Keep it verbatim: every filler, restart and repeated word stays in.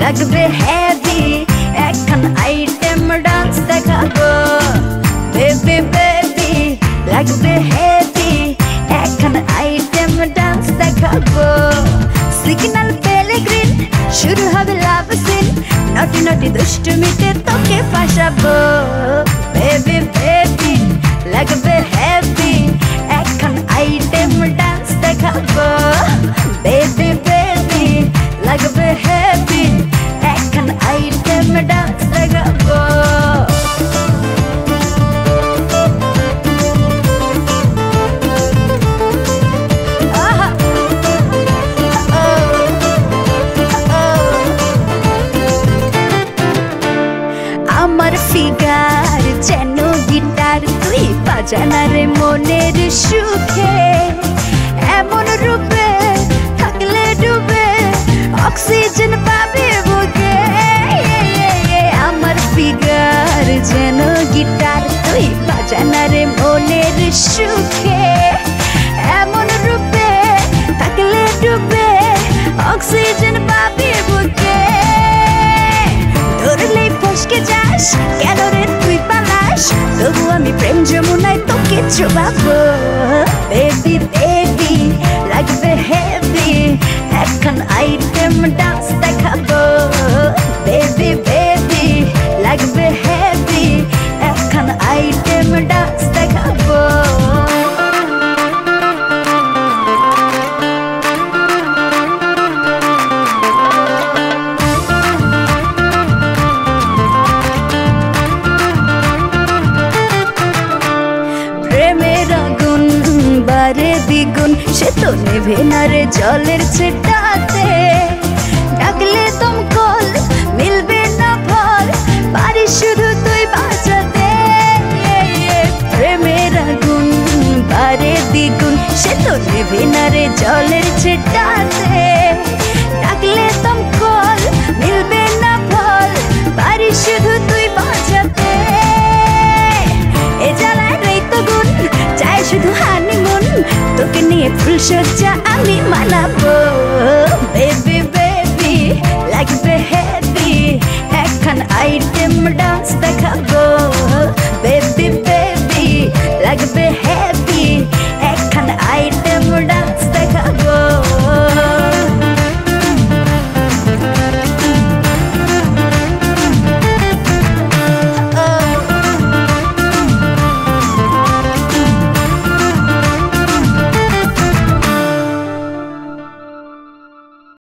লাগবে হেভি একখান item dance দেখাবো বেবি বেবি লাগবে হেভি একখান আইটেম ডান্স দেখাবো সিগন্যাল পেলে গ্রিন শুরু হবে লাভ সিন নটি নটি দুষ্টুমিতে তোকে ফাঁসাবো বেবি বেবি লাগবে হেভি একখান আইটেম ডান্স দেখাবো বেবি বেবি লাগবে হেভি একখান আইটেম ডান্স দেখাবো আমার ফিগার যেন গিটার তুই বাজানা রে মনের সুখে এমন রূপে থাকলে ডুবে অক্সিজেন পাবে বুকে আমার ফিগার যেন গিটার তুই বাজানা রে মনের সুখে এমন রূপে থাকলে ডুবে অক্সিজেন পাবে বুকে ধরলেই ফসকে যাস কেন রে তুই পালাস তবু আমি প্রেম যমুনায় তোকে চুবাবো বেবি বেবি লাগবে হেভি এখন আইটেম ডান্স দেখাবো বেবি বেবি লাগবে হেভি এখন আইটেম ডান্স দেখাবো বারে দ্বিগুণ সে তো নেভে না রে জলের ছেটাতে